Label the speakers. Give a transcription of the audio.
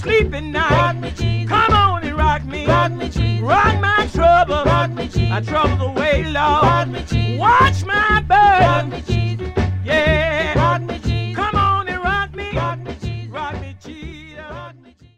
Speaker 1: sleeping night.
Speaker 2: Rock me, Jesus.
Speaker 1: Come on and rock me.
Speaker 2: Rock me, Jesus.
Speaker 1: Rock my trouble.
Speaker 2: Rock me, Jesus.
Speaker 1: My troubles away, Lord.
Speaker 2: Rock me, Jesus.
Speaker 1: Watch my
Speaker 2: Rock
Speaker 1: burden.
Speaker 2: me, Jesus.